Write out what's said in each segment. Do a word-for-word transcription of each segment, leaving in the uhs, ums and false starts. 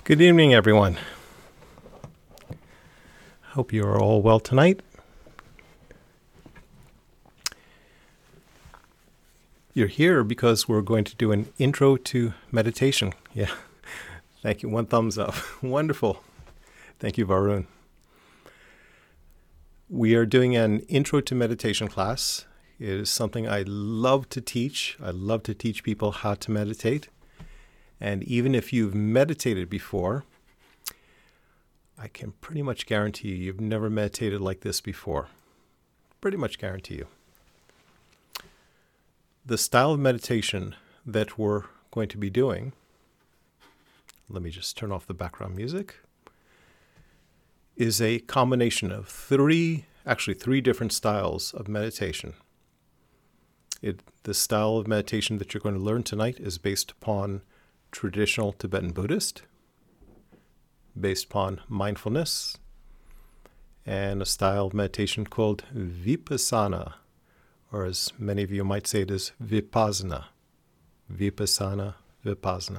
Good evening, everyone. Hope you are all well tonight. You're here because we're going to do an intro to meditation. Yeah, thank you. One thumbs up. Wonderful. Thank you, Varun. We are doing an intro to meditation class. It is something I love to teach. I love to teach people how to meditate. And even if you've meditated before, I can pretty much guarantee you you've never meditated like this before. Pretty much guarantee you. The style of meditation that we're going to be doing, let me just turn off the background music, is a combination of three, actually three different styles of meditation. It, the style of meditation that you're going to learn tonight is based upon traditional Tibetan Buddhist, based upon mindfulness, and a style of meditation called Vipassana, or as many of you might say it is Vipassana. Vipassana, Vipassana.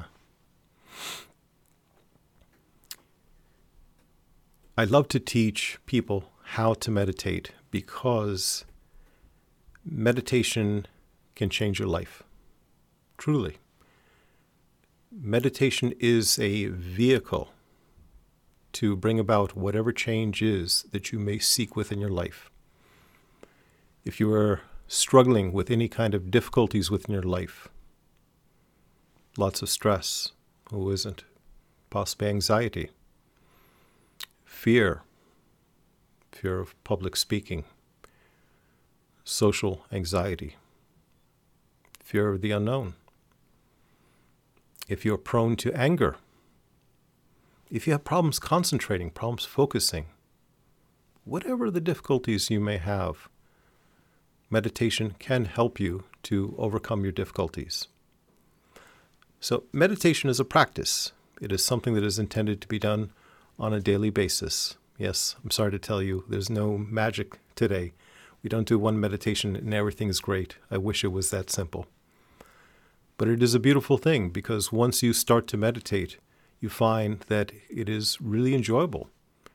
I love to teach people how to meditate because meditation can change your life. Truly. Meditation is a vehicle to bring about whatever change is that you may seek within your life. If you are struggling with any kind of difficulties within your life, lots of stress, who isn't? Possibly anxiety, fear, fear of public speaking, social anxiety, fear of the unknown. If you're prone to anger, if you have problems concentrating, problems focusing, whatever the difficulties you may have, meditation can help you to overcome your difficulties. So meditation is a practice. It is something that is intended to be done on a daily basis. Yes, I'm sorry to tell you, there's no magic today. We don't do one meditation and everything is great. I wish it was that simple. But it is a beautiful thing because once you start to meditate, you find that it is really enjoyable.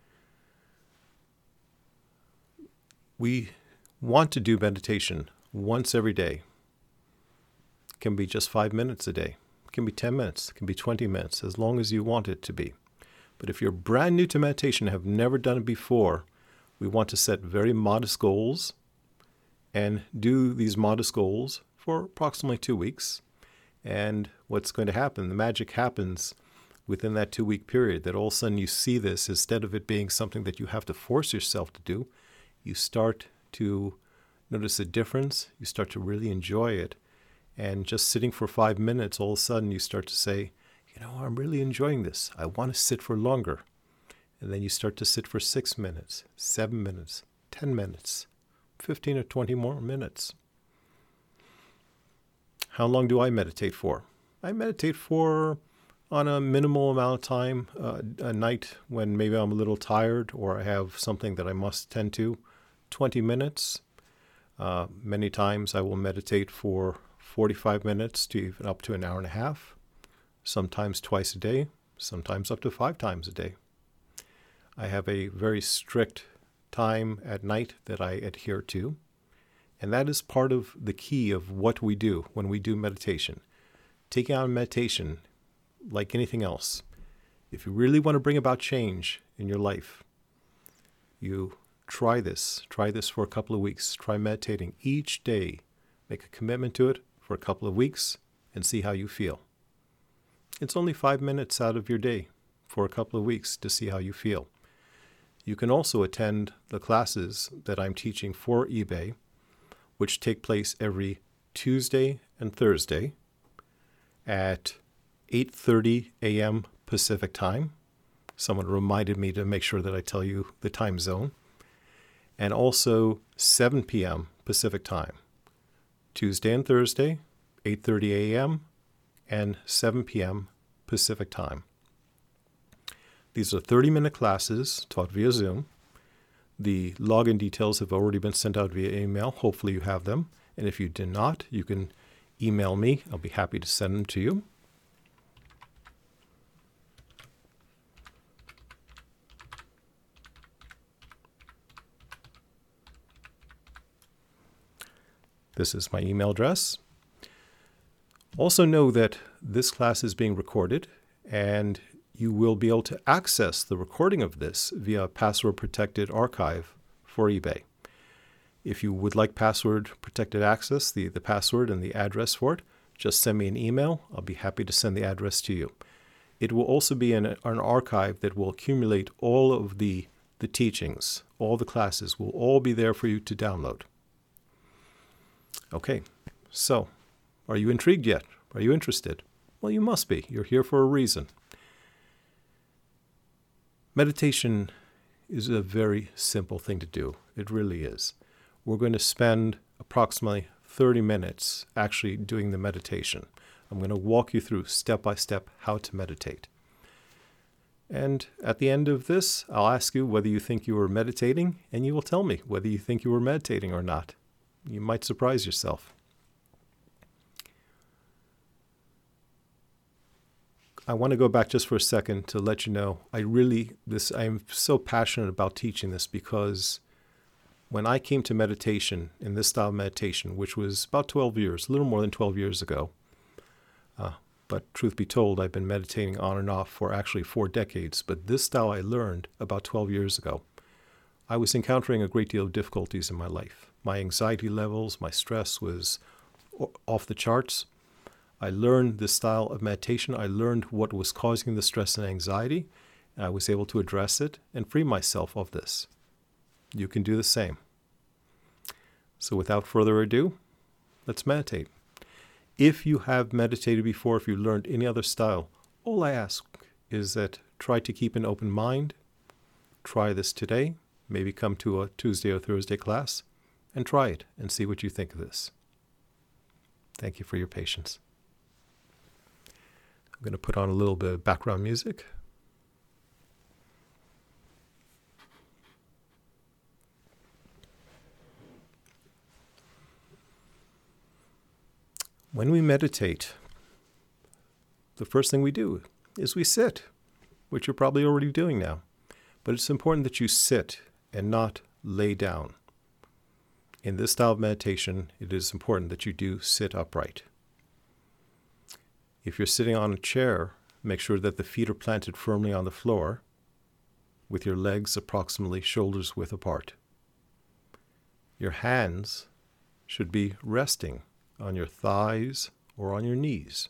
We want to do meditation once every day. It can be just five minutes a day. It can be ten minutes. It can be twenty minutes, as long as you want it to be. But if you're brand new to meditation, have never done it before, we want to set very modest goals and do these modest goals for approximately two weeks. And what's going to happen, the magic happens within that two-week period, that all of a sudden you see this, instead of it being something that you have to force yourself to do, you start to notice a difference, you start to really enjoy it. And just sitting for five minutes, all of a sudden you start to say, you know, I'm really enjoying this. I want to sit for longer. And then you start to sit for six minutes, seven minutes, ten minutes, fifteen or twenty more minutes. How long do I meditate for? I meditate for, on a minimal amount of time, uh, a night when maybe I'm a little tired or I have something that I must tend to, twenty minutes. Uh, many times I will meditate for forty-five minutes to even up to an hour and a half, sometimes twice a day, sometimes up to five times a day. I have a very strict time at night that I adhere to. And that is part of the key of what we do when we do meditation. Taking on meditation, like anything else, if you really want to bring about change in your life, you try this. Try this for a couple of weeks. Try meditating each day. Make a commitment to it for a couple of weeks and see how you feel. It's only five minutes out of your day for a couple of weeks to see how you feel. You can also attend the classes that I'm teaching for eBay, which take place every Tuesday and Thursday at eight thirty a.m. Pacific time. Someone reminded me to make sure that I tell you the time zone. And also seven p.m. Pacific time. Tuesday and Thursday, eight thirty a.m. and seven p.m. Pacific time. These are thirty-minute classes taught via Zoom. The login details have already been sent out via email. Hopefully you have them. And if you did not, you can email me. I'll be happy to send them to you. This is my email address. Also know that this class is being recorded, and you will be able to access the recording of this via a password-protected archive for eBay. If you would like password-protected access, the, the password and the address for it, just send me an email. I'll be happy to send the address to you. It will also be an, an archive that will accumulate all of the, the teachings, all the classes will all be there for you to download. Okay, so are you intrigued yet? Are you interested? Well, you must be. You're here for a reason. Meditation is a very simple thing to do. It really is. We're going to spend approximately thirty minutes actually doing the meditation. I'm going to walk you through step by step how to meditate. And at the end of this, I'll ask you whether you think you were meditating, and you will tell me whether you think you were meditating or not. You might surprise yourself. I want to go back just for a second to let you know, I really, this, I'm so passionate about teaching this because when I came to meditation, in this style of meditation, which was about twelve years, a little more than twelve years ago, uh, but truth be told, I've been meditating on and off for actually four decades, but this style I learned about twelve years ago. I was encountering a great deal of difficulties in my life. My anxiety levels, my stress was off the charts. I learned this style of meditation. I learned what was causing the stress and anxiety. And I was able to address it and free myself of this. You can do the same. So without further ado, let's meditate. If you have meditated before, if you learned any other style, all I ask is that try to keep an open mind. Try this today. Maybe come to a Tuesday or Thursday class and try it and see what you think of this. Thank you for your patience. I'm going to put on a little bit of background music. When we meditate, the first thing we do is we sit, which you're probably already doing now. But it's important that you sit and not lay down. In this style of meditation, it is important that you do sit upright. If you're sitting on a chair, make sure that the feet are planted firmly on the floor with your legs approximately shoulders width apart. Your hands should be resting on your thighs or on your knees.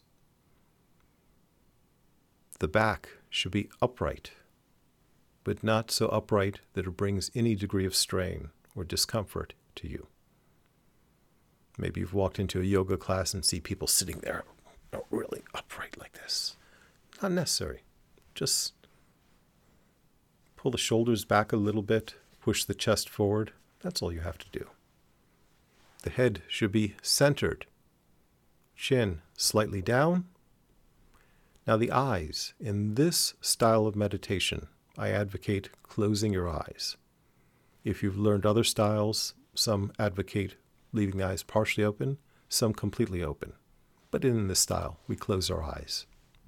The back should be upright, but not so upright that it brings any degree of strain or discomfort to you. Maybe you've walked into a yoga class and see people sitting there not really upright like this. Not necessary. Just pull the shoulders back a little bit, push the chest forward. That's all you have to do. The head should be centered, chin slightly down. Now the eyes, in this style of meditation, I advocate closing your eyes. If you've learned other styles, some advocate leaving the eyes partially open, some completely open. But in this style, we close our eyes.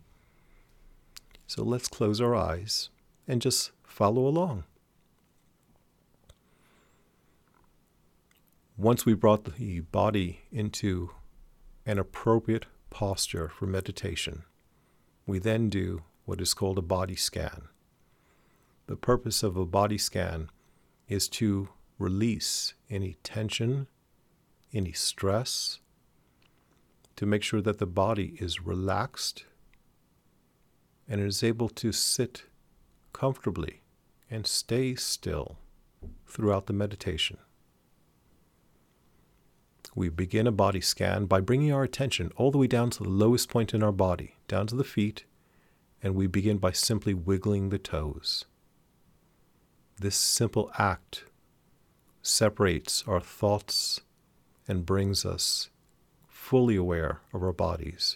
So let's close our eyes and just follow along. Once we brought the body into an appropriate posture for meditation, we then do what is called a body scan. The purpose of a body scan is to release any tension, any stress, to make sure that the body is relaxed and is able to sit comfortably and stay still throughout the meditation. We begin a body scan by bringing our attention all the way down to the lowest point in our body, down to the feet, and we begin by simply wiggling the toes. This simple act separates our thoughts and brings us fully aware of our bodies.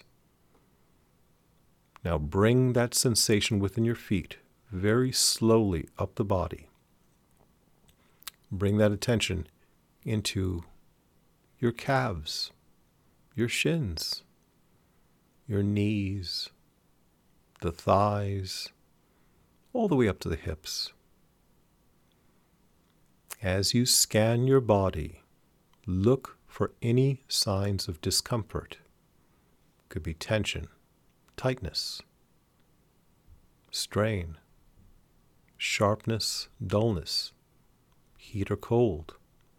Now bring that sensation within your feet very slowly up the body. Bring that attention into your calves, your shins, your knees, the thighs, all the way up to the hips. As you scan your body, look for any signs of discomfort. Could be tension, tightness, strain, sharpness, dullness, heat or cold.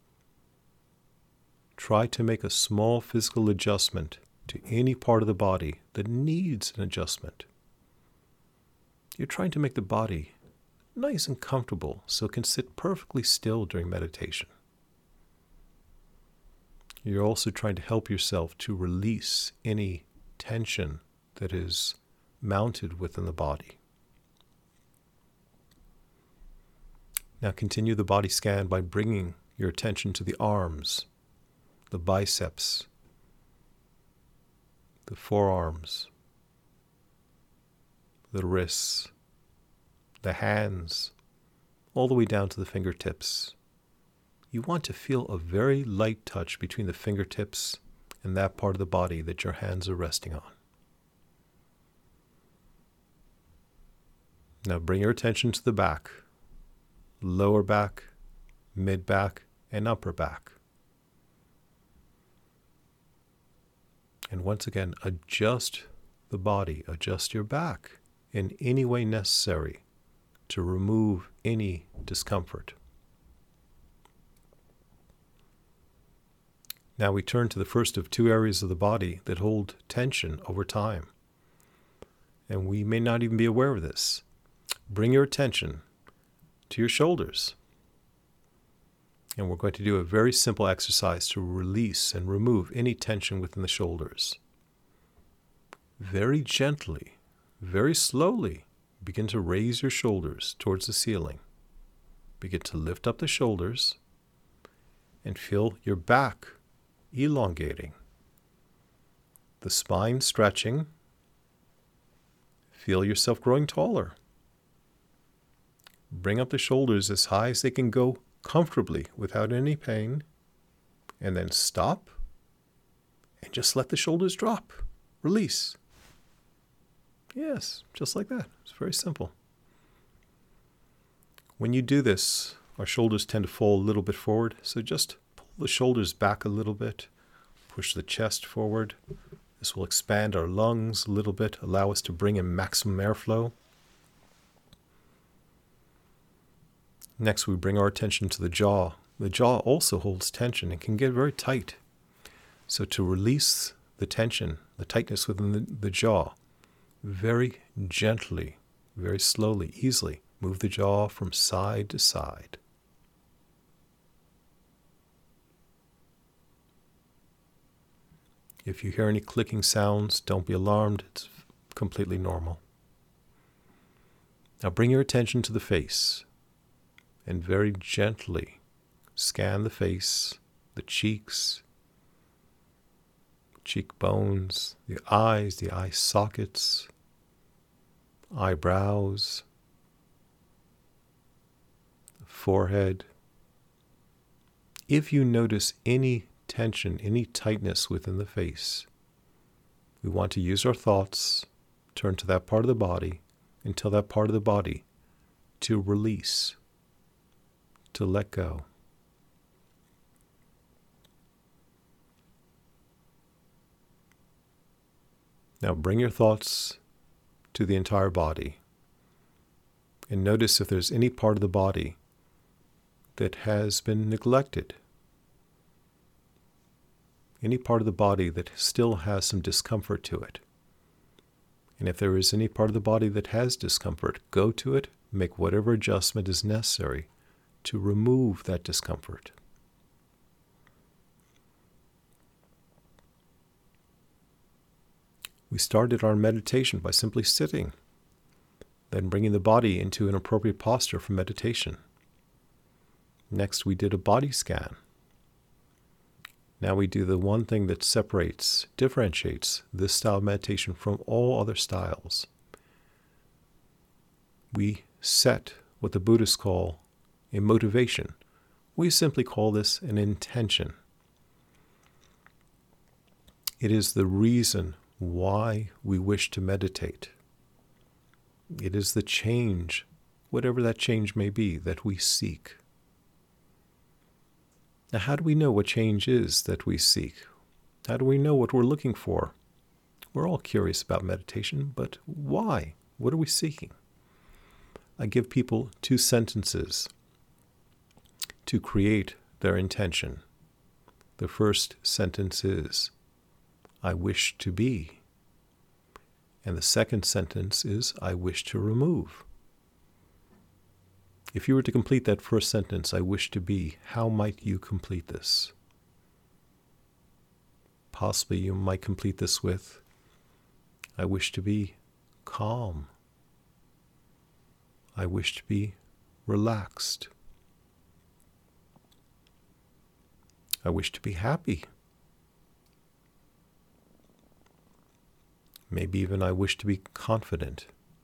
Try to make a small physical adjustment to any part of the body that needs an adjustment. You're trying to make the body nice and comfortable so it can sit perfectly still during meditation. You're also trying to help yourself to release any tension that is mounted within the body. Now continue the body scan by bringing your attention to the arms, the biceps, the forearms, the wrists, the hands, all the way down to the fingertips. You want to feel a very light touch between the fingertips and that part of the body that your hands are resting on. Now bring your attention to the back, lower back, mid back, and upper back. And once again, adjust the body, adjust your back in any way necessary to remove any discomfort. Now we turn to the first of two areas of the body that hold tension over time. And we may not even be aware of this. Bring your attention to your shoulders. And we're going to do a very simple exercise to release and remove any tension within the shoulders. Very gently, very slowly, begin to raise your shoulders towards the ceiling. Begin to lift up the shoulders and feel your back elongating, the spine stretching. Feel yourself growing taller. Bring up the shoulders as high as they can go comfortably without any pain, and then stop and just let the shoulders drop. Release. Yes, just like that. It's very simple. When you do this, our shoulders tend to fall a little bit forward, so just pull the shoulders back a little bit, push the chest forward. This will expand our lungs a little bit, allow us to bring in maximum airflow. Next, we bring our attention to the jaw. The jaw also holds tension and can get very tight. So to release the tension, the tightness within the, the jaw, very gently, very slowly, easily, move the jaw from side to side. If you hear any clicking sounds, don't be alarmed. It's completely normal. Now bring your attention to the face and very gently scan the face, the cheeks, cheekbones, the eyes, the eye sockets, eyebrows, the forehead. If you notice any tension, any tightness within the face, we want to use our thoughts, turn to that part of the body, and tell that part of the body to release, to let go. Now bring your thoughts to the entire body and notice if there's any part of the body that has been neglected. Any part of the body that still has some discomfort to it. And if there is any part of the body that has discomfort, go to it, make whatever adjustment is necessary to remove that discomfort. We started our meditation by simply sitting, then bringing the body into an appropriate posture for meditation. Next, we did a body scan. Now we do the one thing that separates, differentiates this style of meditation from all other styles. We set what the Buddhists call a motivation. We simply call this an intention. It is the reason why we wish to meditate. It is the change, whatever that change may be, that we seek. Now, how do we know what change is that we seek? How do we know what we're looking for? We're all curious about meditation, but why? What are we seeking? I give people two sentences to create their intention. The first sentence is, I wish to be. And the second sentence is, I wish to remove. If you were to complete that first sentence, I wish to be, how might you complete this? Possibly you might complete this with, I wish to be calm. I wish to be relaxed. I wish to be happy. Maybe even I wish to be confident.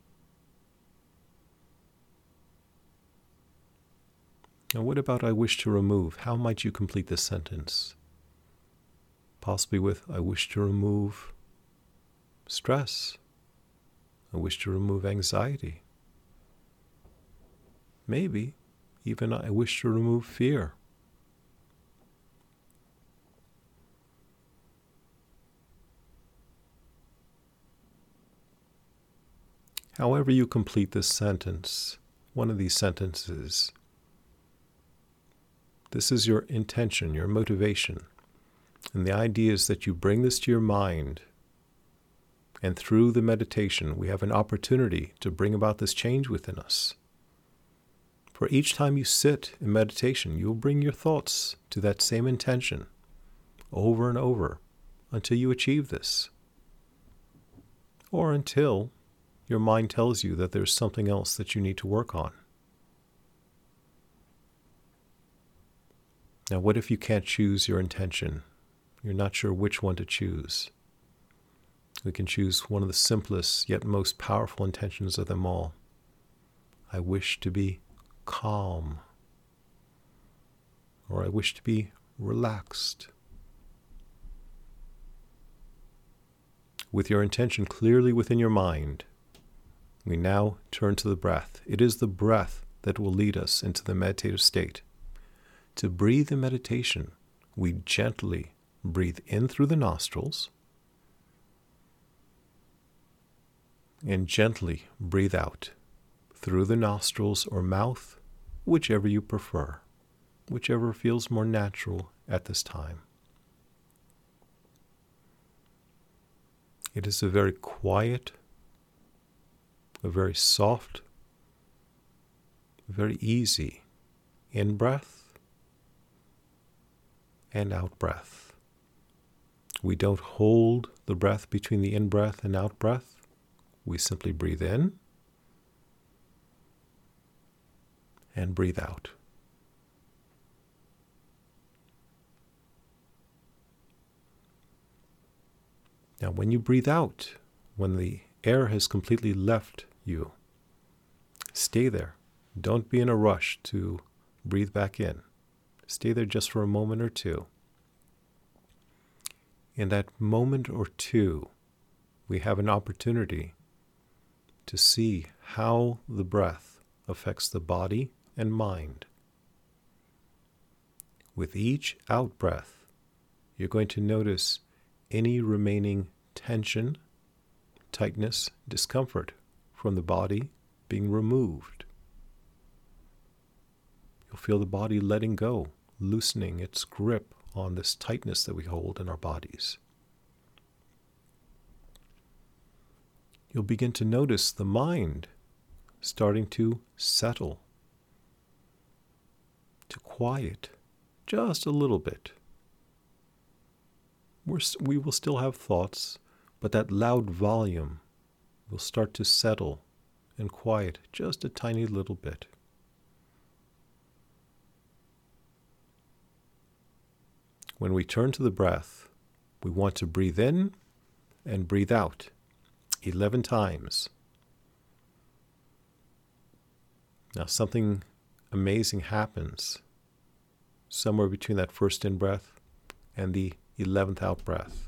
Now, what about I wish to remove? How might you complete this sentence? Possibly with, I wish to remove stress. I wish to remove anxiety. Maybe even I wish to remove fear. However you complete this sentence, one of these sentences, this is your intention, your motivation. And the idea is that you bring this to your mind, and through the meditation, we have an opportunity to bring about this change within us. For each time you sit in meditation, you'll bring your thoughts to that same intention over and over until you achieve this. Or until your mind tells you that there's something else that you need to work on. Now, what if you can't choose your intention? You're not sure which one to choose. We can choose one of the simplest yet most powerful intentions of them all. I wish to be calm. Or I wish to be relaxed. With your intention clearly within your mind, we now turn to the breath. It is the breath that will lead us into the meditative state. To breathe in meditation, we gently breathe in through the nostrils and gently breathe out through the nostrils or mouth, whichever you prefer, whichever feels more natural at this time. It is a very quiet, a very soft, very easy in-breath and out-breath. We don't hold the breath between the in-breath and out-breath. We simply breathe in and breathe out. Now, when you breathe out, when the air has completely left you, stay there. Don't be in a rush to breathe back in. Stay there just for a moment or two. In that moment or two, we have an opportunity to see how the breath affects the body and mind. With each out-breath, you're going to notice any remaining tension, tightness, discomfort from the body being removed. You'll feel the body letting go, loosening its grip on this tightness that we hold in our bodies. You'll begin to notice the mind starting to settle, to quiet just a little bit. We're, we will still have thoughts, but that loud volume will start to settle and quiet just a tiny little bit. When we turn to the breath, we want to breathe in and breathe out eleven times. Now, something amazing happens somewhere between that first in-breath and the eleventh out-breath.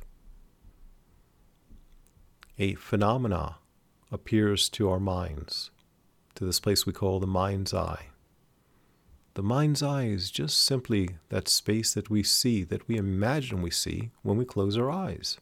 A phenomena appears to our minds, to this place we call the mind's eye. The mind's eye is just simply that space that we see, that we imagine we see when we close our eyes.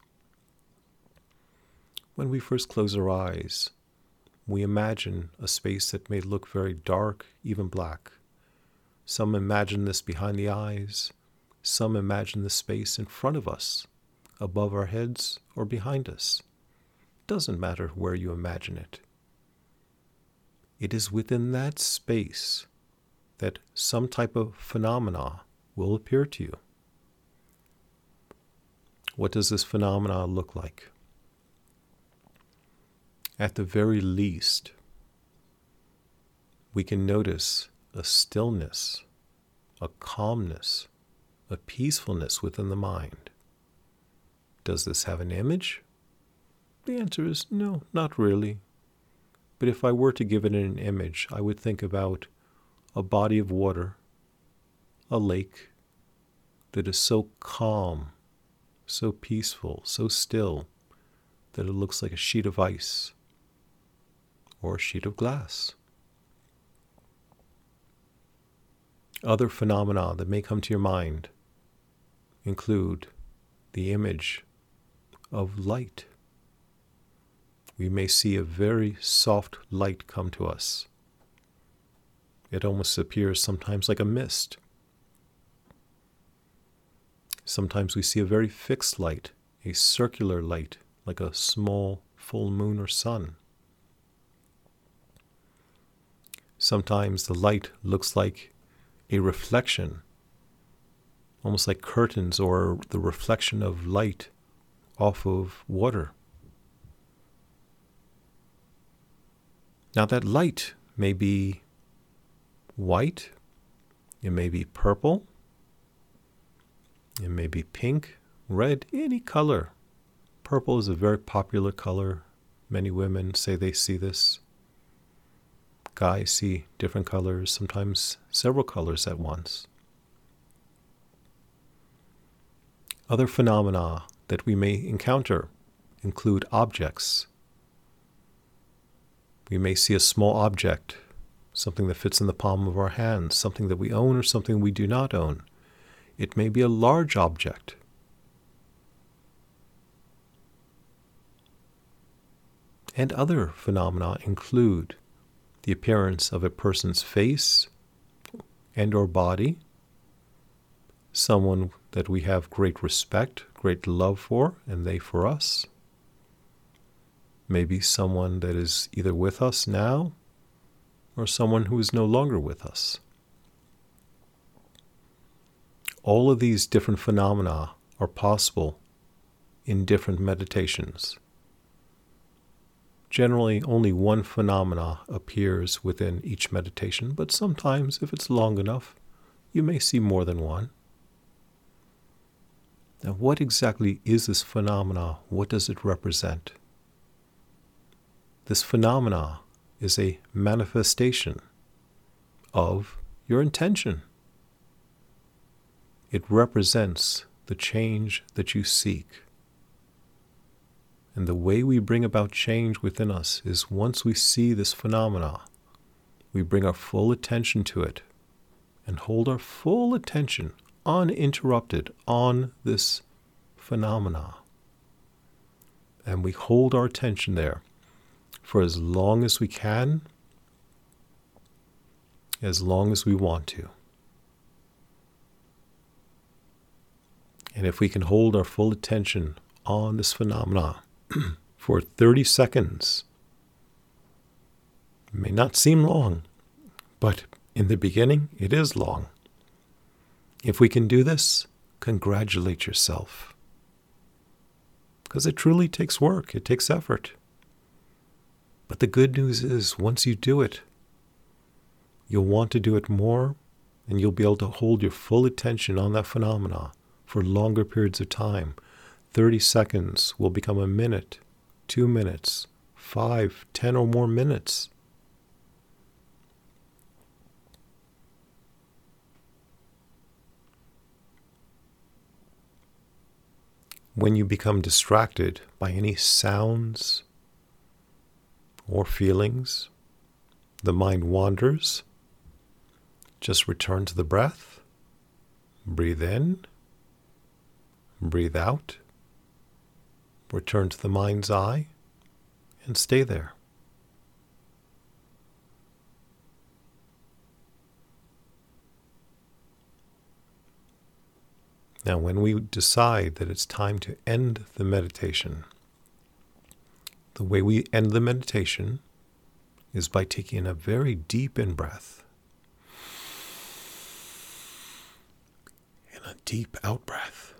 When we first close our eyes, we imagine a space that may look very dark, even black. Some imagine this behind the eyes. Some imagine the space in front of us, above our heads or behind us. Doesn't matter where you imagine it. It is within that space that some type of phenomena will appear to you. What does this phenomena look like? At the very least, we can notice a stillness, a calmness, a peacefulness within the mind. Does this have an image? The answer is no, not really. But if I were to give it an image, I would think about a body of water, a lake that is so calm, so peaceful, so still, that it looks like a sheet of ice or a sheet of glass. Other phenomena that may come to your mind include the image of light. We may see a very soft light come to us. It almost appears sometimes like a mist. Sometimes we see a very fixed light, a circular light, like a small full moon or sun. Sometimes the light looks like a reflection, almost like curtains or the reflection of light off of water. Now that light may be white, it may be purple, it may be pink, red, any color. Purple is a very popular color. Many women say they see this. Guys see different colors, sometimes several colors at once. Other phenomena that we may encounter include objects. We may see a small object, something that fits in the palm of our hands, something that we own or something we do not own. It may be a large object. And other phenomena include the appearance of a person's face and or body, someone that we have great respect, great love for, and they for us. Maybe someone that is either with us now or someone who is no longer with us. All of these different phenomena are possible in different meditations. Generally, only one phenomena appears within each meditation, but sometimes, if it's long enough, you may see more than one. Now, what exactly is this phenomena? What does it represent? This phenomena is a manifestation of your intention. It represents the change that you seek. And the way we bring about change within us is once we see this phenomena, we bring our full attention to it and hold our full attention uninterrupted on this phenomena. And we hold our attention there for as long as we can, as long as we want to. And if we can hold our full attention on this phenomena for thirty seconds, it may not seem long, but in the beginning, it is long. If we can do this, congratulate yourself. Because it truly takes work, it takes effort. But the good news is, once you do it, you'll want to do it more, and you'll be able to hold your full attention on that phenomena for longer periods of time. thirty seconds will become a minute, two minutes, five, ten or more minutes. When you become distracted by any sounds or feelings, the mind wanders. Just return to the breath. Breathe in. Breathe out. Return to the mind's eye and stay there. Now, when we decide that it's time to end the meditation, the way we end the meditation is by taking a very deep in-breath and a deep out-breath.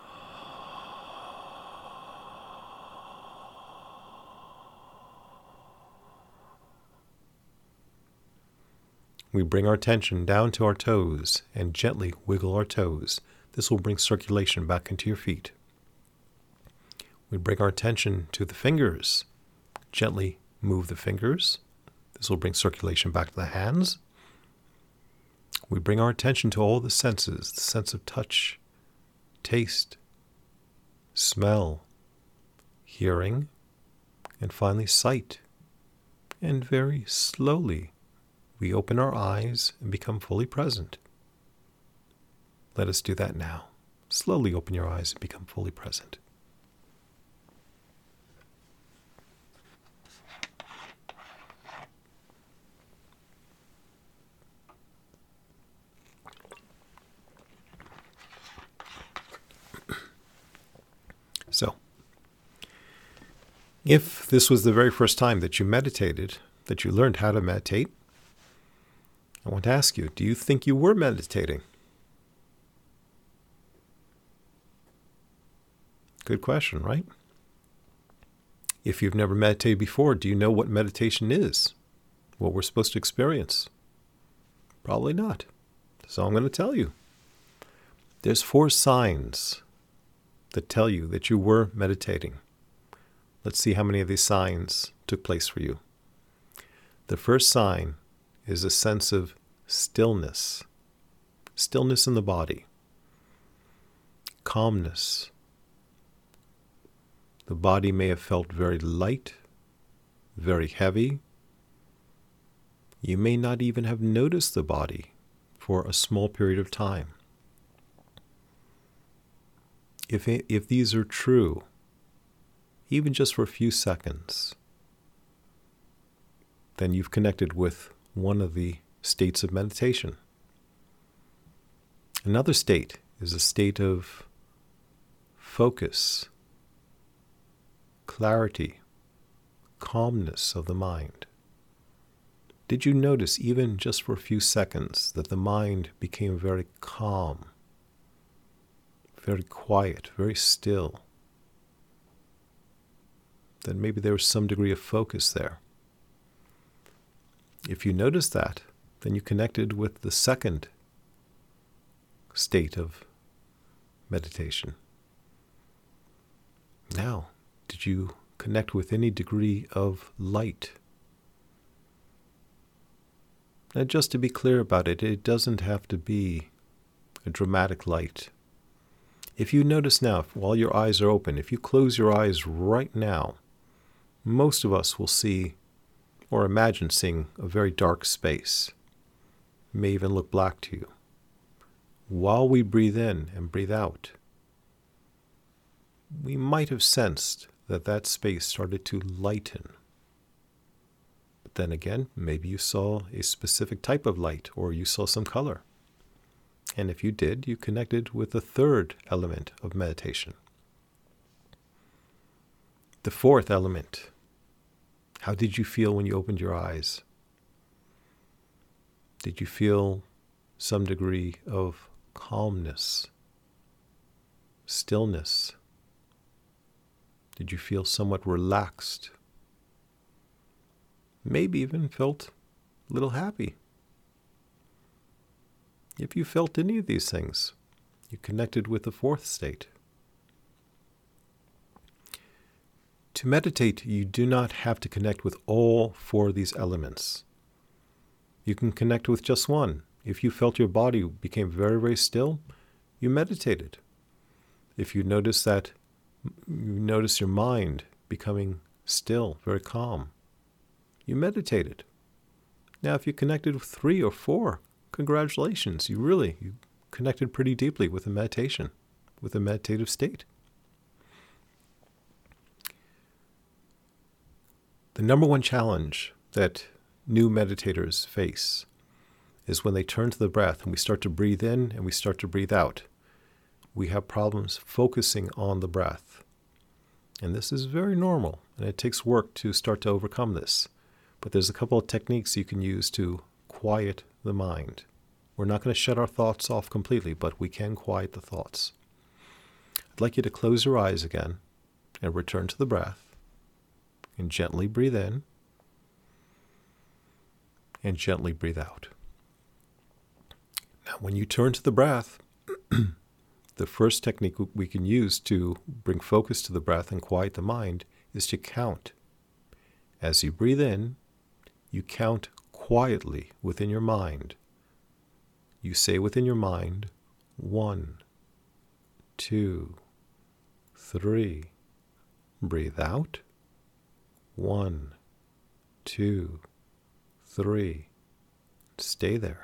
We bring our attention down to our toes and gently wiggle our toes. This will bring circulation back into your feet. We bring our attention to the fingers. Gently move the fingers. This will bring circulation back to the hands. We bring our attention to all the senses, the sense of touch, taste, smell, hearing, and finally sight. And very slowly, we open our eyes and become fully present. Let us do that now. Slowly open your eyes and become fully present. So, if this was the very first time that you meditated, that you learned how to meditate, I want to ask you, do you think you were meditating? Good question, right? If you've never meditated before, do you know what meditation is? What we're supposed to experience? Probably not. So I'm going to tell you. There's four signs that tell you that you were meditating. Let's see how many of these signs took place for you. The first sign is a sense of stillness. Stillness in the body. Calmness. The body may have felt very light, very heavy. You may not even have noticed the body for a small period of time. If, if these are true, even just for a few seconds, then you've connected with one of the states of meditation. Another state is a state of focus, clarity, calmness of the mind. Did you notice, even just for a few seconds, that the mind became very calm, very quiet, very still? That maybe there was some degree of focus there. If you noticed that, then you connected with the second state of meditation. Now, did you connect with any degree of light? Now, just to be clear about it, it doesn't have to be a dramatic light. If you notice now, while your eyes are open, if you close your eyes right now, most of us will see or imagine seeing a very dark space. It may even look black to you. While we breathe in and breathe out, we might have sensed that that space started to lighten. But then again, maybe you saw a specific type of light, or you saw some color. And if you did, you connected with the third element of meditation. The fourth element. How did you feel when you opened your eyes? Did you feel some degree of calmness, stillness? Did you feel somewhat relaxed? Maybe even felt a little happy. If you felt any of these things, you connected with the fourth state. To meditate, you do not have to connect with all four of these elements. You can connect with just one. If you felt your body became very, very still, you meditated. If you notice that, you notice your mind becoming still, very calm, you meditated. Now, if you connected with three or four Congratulations, you really you connected pretty deeply with the meditation, with the meditative state. The number one challenge that new meditators face is when they turn to the breath and we start to breathe in and we start to breathe out. We have problems focusing on the breath. And this is very normal, and it takes work to start to overcome this. But there's a couple of techniques you can use to quiet the mind. We're not going to shut our thoughts off completely, but we can quiet the thoughts. I'd like you to close your eyes again and return to the breath and gently breathe in and gently breathe out. Now, when you turn to the breath, the first technique we can use to bring focus to the breath and quiet the mind is to count. As you breathe in, you count quietly within your mind. You say within your mind, one, two, three. Breathe out. One, two, three. Stay there.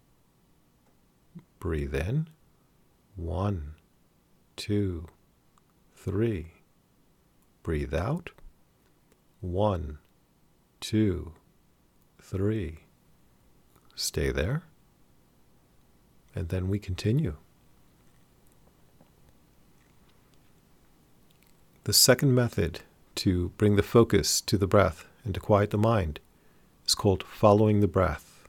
Breathe in. One, two, three. Breathe out. One, two, three. Stay there. And then we continue. The second method to bring the focus to the breath and to quiet the mind is called following the breath.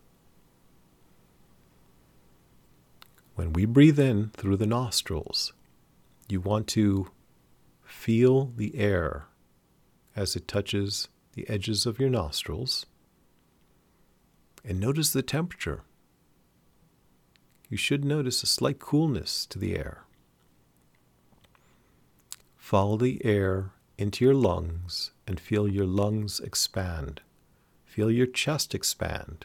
When we breathe in through the nostrils, you want to feel the air as it touches the edges of your nostrils, and notice the temperature. You should notice a slight coolness to the air. Follow the air into your lungs and feel your lungs expand. Feel your chest expand.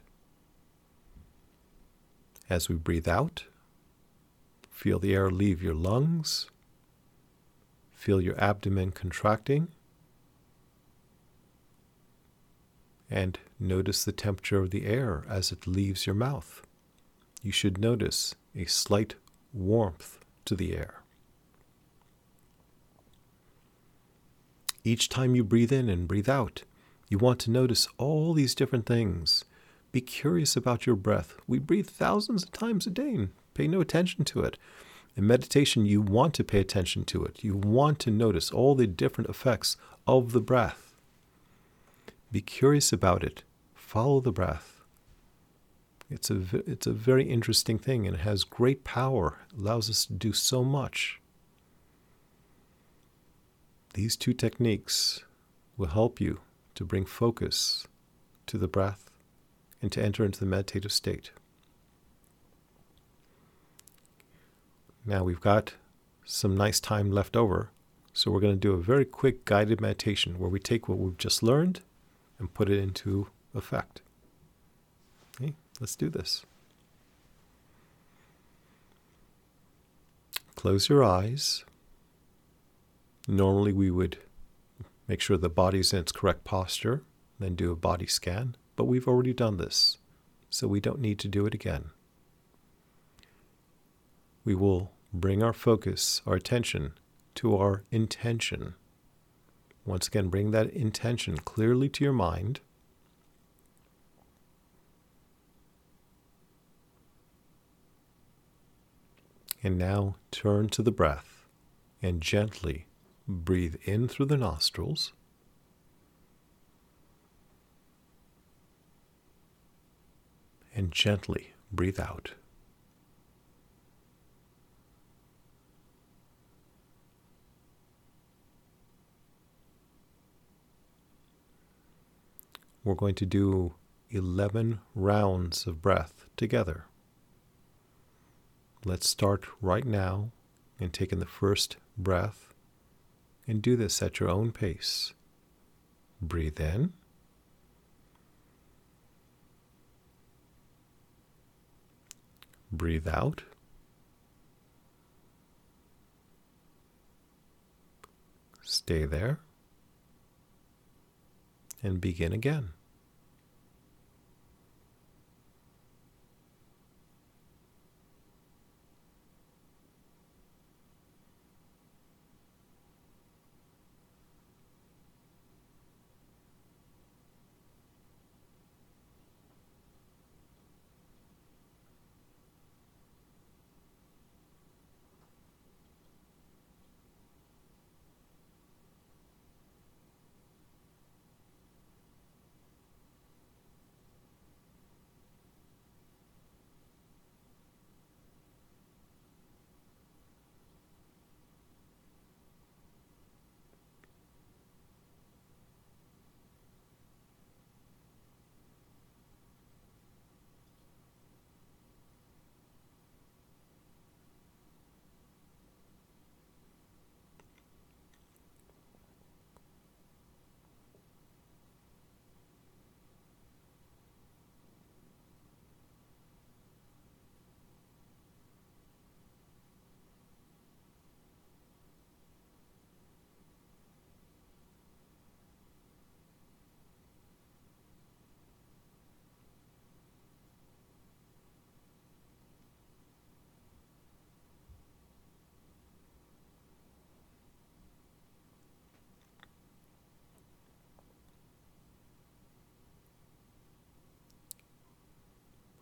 As we breathe out, feel the air leave your lungs. Feel your abdomen contracting. And notice the temperature of the air as it leaves your mouth. You should notice a slight warmth to the air. Each time you breathe in and breathe out, you want to notice all these different things. Be curious about your breath. We breathe thousands of times a day and pay no attention to it. In meditation, you want to pay attention to it. You want to notice all the different effects of the breath. Be curious about it. Follow the breath. It's a, it's a very interesting thing, and it has great power. It allows us to do so much. These two techniques will help you to bring focus to the breath and to enter into the meditative state. Now we've got some nice time left over, so we're going to do a very quick guided meditation where we take what we've just learned and put it into effect. Okay, let's do this. Close your eyes. Normally we would make sure the body's in its correct posture, then do a body scan, but we've already done this, so we don't need to do it again. We will bring our focus, our attention, to our intention. Once again, bring that intention clearly to your mind. And now turn to the breath and gently breathe in through the nostrils. And gently breathe out. We're going to do eleven rounds of breath together. Let's start right now and take in the first breath and do this at your own pace. Breathe in. Breathe out. Stay there. And begin again.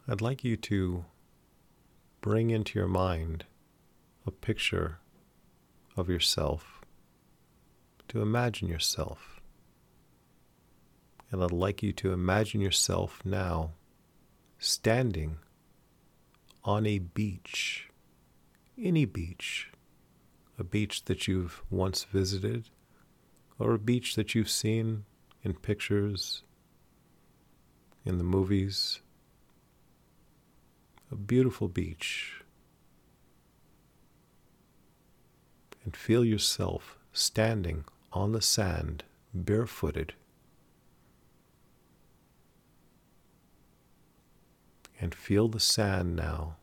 I'd like you to bring into your mind a picture of yourself, to imagine yourself. And I'd like you to imagine yourself now standing on a beach, any beach, a beach that you've once visited, or a beach that you've seen in pictures, in the movies. A beautiful beach. And feel yourself standing on the sand, barefooted. And feel the sand now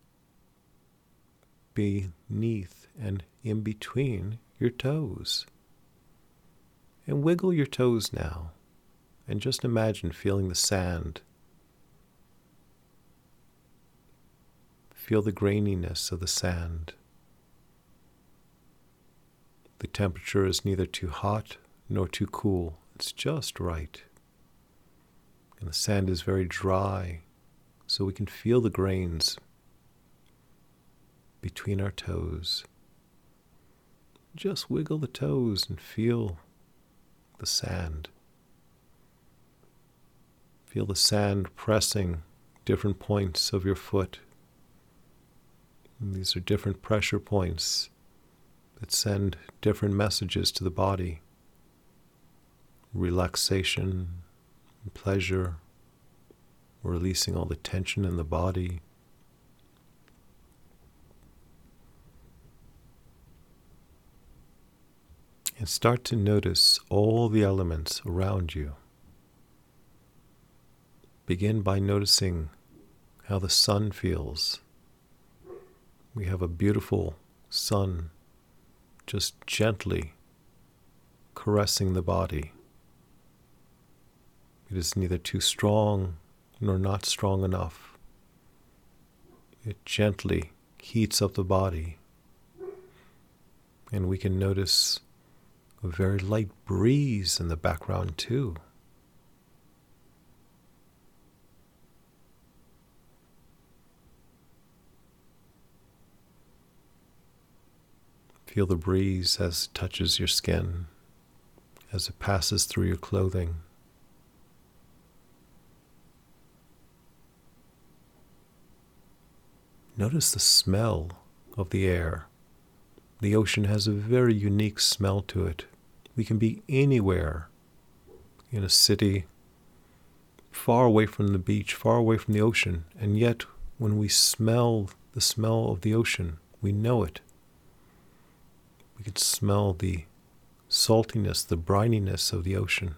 beneath and in between your toes. And wiggle your toes now. And just imagine feeling the sand. Feel the graininess of the sand. The temperature is neither too hot nor too cool. It's just right. And the sand is very dry, so we can feel the grains between our toes. Just wiggle the toes and feel the sand. Feel the sand pressing different points of your foot. And these are different pressure points that send different messages to the body. Relaxation, pleasure, releasing all the tension in the body. And start to notice all the elements around you. Begin by noticing how the sun feels. We have a beautiful sun just gently caressing the body. It is neither too strong nor not strong enough. It gently heats up the body. And we can notice a very light breeze in the background too. Feel the breeze as it touches your skin, as it passes through your clothing. Notice the smell of the air. The ocean has a very unique smell to it. We can be anywhere in a city, far away from the beach, far away from the ocean, and yet when we smell the smell of the ocean, we know it. We can smell the saltiness, the brininess of the ocean.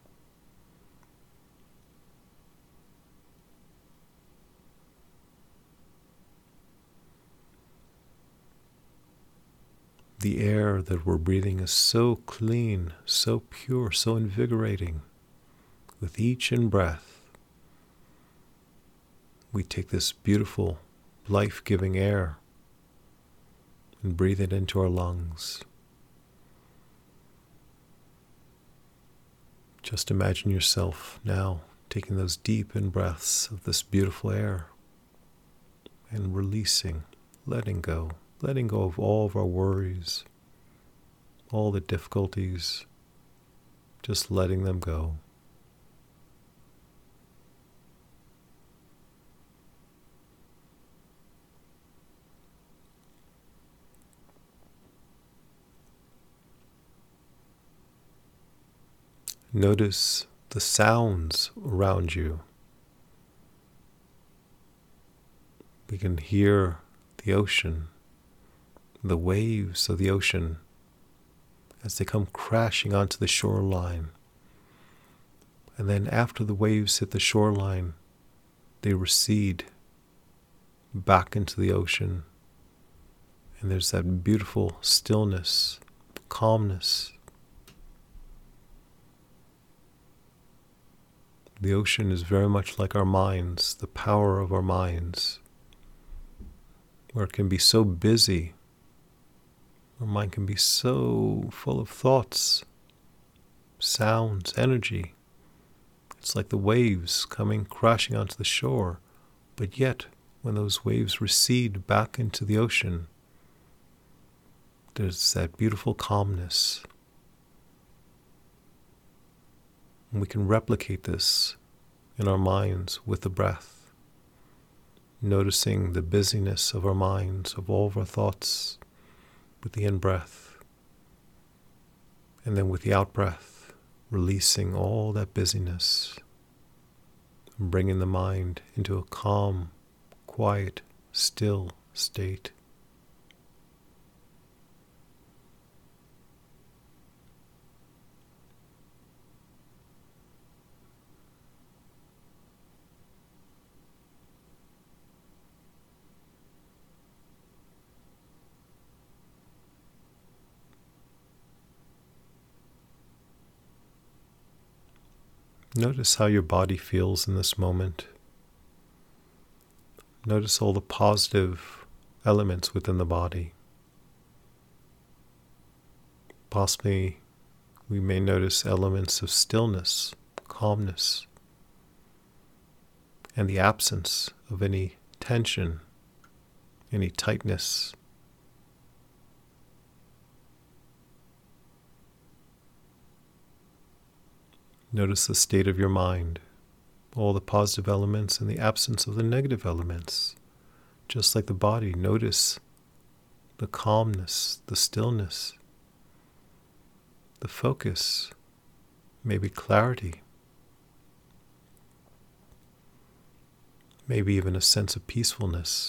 The air that we're breathing is so clean, so pure, so invigorating. With each in-breath, we take this beautiful, life-giving air and breathe it into our lungs. Just imagine yourself now taking those deep in-breaths of this beautiful air and releasing, letting go, letting go of all of our worries, all the difficulties, just letting them go. Notice the sounds around you. We can hear the ocean, the waves of the ocean as they come crashing onto the shoreline. And then after the waves hit the shoreline, they recede back into the ocean. And there's that beautiful stillness, calmness. The ocean is very much like our minds, the power of our minds, where it can be so busy. Our mind can be so full of thoughts, sounds, energy. It's like the waves coming crashing onto the shore, But yet, when those waves recede back into the ocean, there's that beautiful calmness. And we can replicate this in our minds with the breath, noticing the busyness of our minds, of all of our thoughts, with the in-breath, and then with the out-breath, releasing all that busyness, and bringing the mind into a calm, quiet, still state. Notice how your body feels in this moment. Notice all the positive elements within the body. Possibly we may notice elements of stillness, calmness, and the absence of any tension, any tightness. Notice the state of your mind, all the positive elements and the absence of the negative elements. Just like the body, notice the calmness, the stillness, the focus, maybe clarity, maybe even a sense of peacefulness.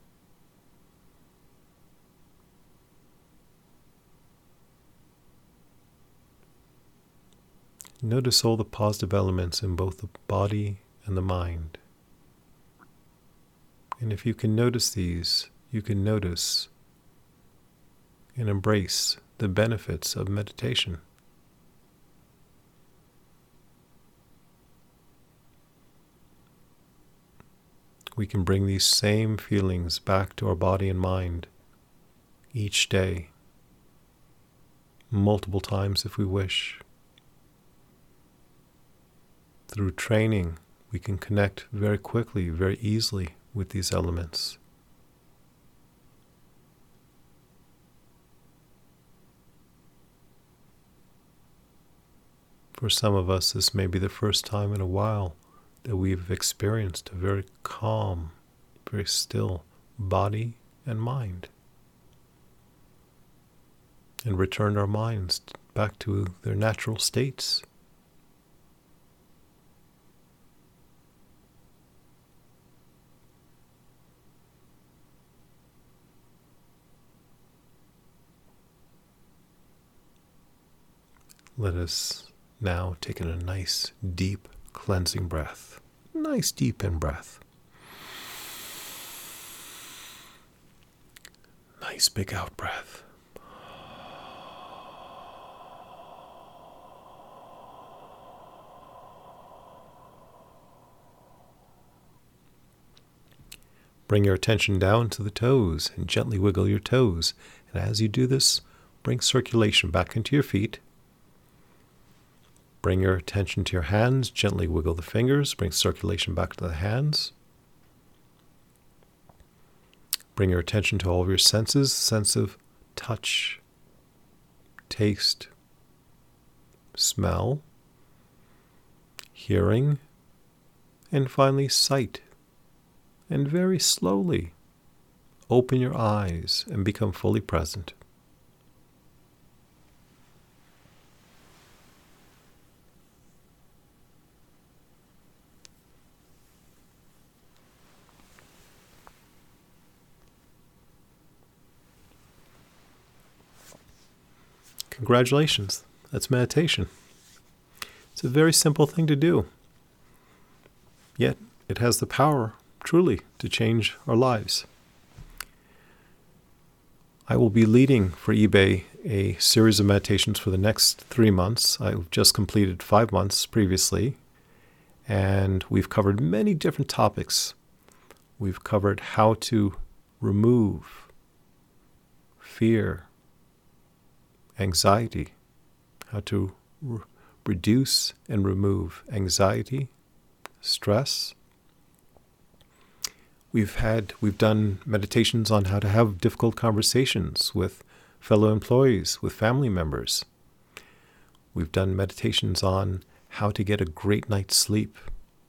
Notice all the positive elements in both the body and the mind. And if you can notice these, you can notice and embrace the benefits of meditation. We can bring these same feelings back to our body and mind each day, multiple times if we wish. Through training, we can connect very quickly, very easily with these elements. For some of us, this may be the first time in a while that we've experienced a very calm, very still body and mind, and returned our minds back to their natural states. Let us now take in a nice, deep, cleansing breath. Nice, deep in breath. Nice, big out breath. Bring your attention down to the toes and gently wiggle your toes. And as you do this, bring circulation back into your feet. Bring your attention to your hands, gently wiggle the fingers, bring circulation back to the hands. Bring your attention to all of your senses, sense of touch, taste, smell, hearing, and finally sight. And very slowly, open your eyes and become fully present. Congratulations, that's meditation. It's a very simple thing to do, yet it has the power, truly, to change our lives. I will be leading for eBay a series of meditations for the next three months. I've just completed five months previously, and we've covered many different topics. We've covered how to remove fear, anxiety, how to re- reduce and remove anxiety, stress, We've had, we've done meditations on how to have difficult conversations with fellow employees, with family members. We've done meditations on how to get a great night's sleep.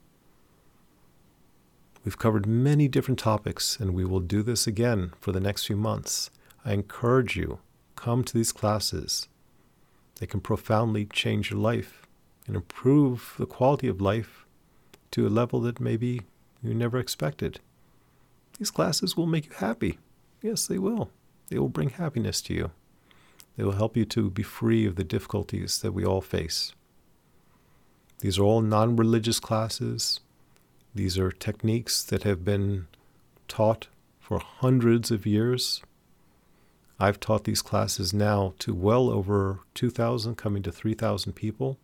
We've covered many different topics, and we will do this again for the next few months. I encourage you, come to these classes. They can profoundly change your life and improve the quality of life to a level that maybe you never expected. These classes will make you happy. Yes, they will. They will bring happiness to you. They will help you to be free of the difficulties that we all face. These are all non-religious classes. These are techniques that have been taught for hundreds of years. I've taught these classes now to well over two thousand, coming to three thousand people.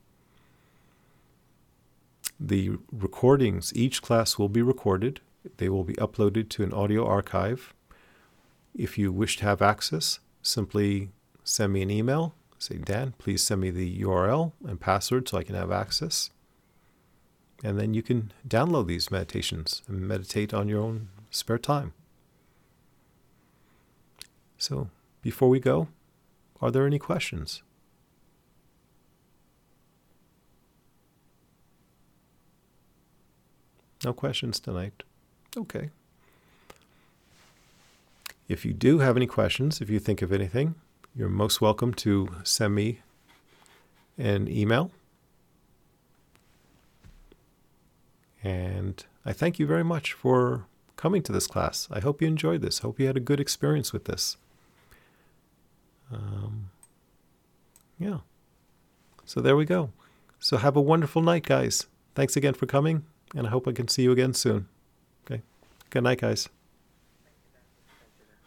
The recordings, each class will be recorded. They will be uploaded to an audio archive. If you wish to have access, simply send me an email. Say, Dan, please send me the U R L and password so I can have access. And then you can download these meditations and meditate on your own spare time. So, before we go, are there any questions? No questions tonight. Okay. If you do have any questions, if you think of anything, you're most welcome to send me an email. And I thank you very much for coming to this class. I hope you enjoyed this. Hope you had a good experience with this. Um, yeah. So there we go. So have a wonderful night, guys. Thanks again for coming, and I hope I can see you again soon. Okay. Good night, guys.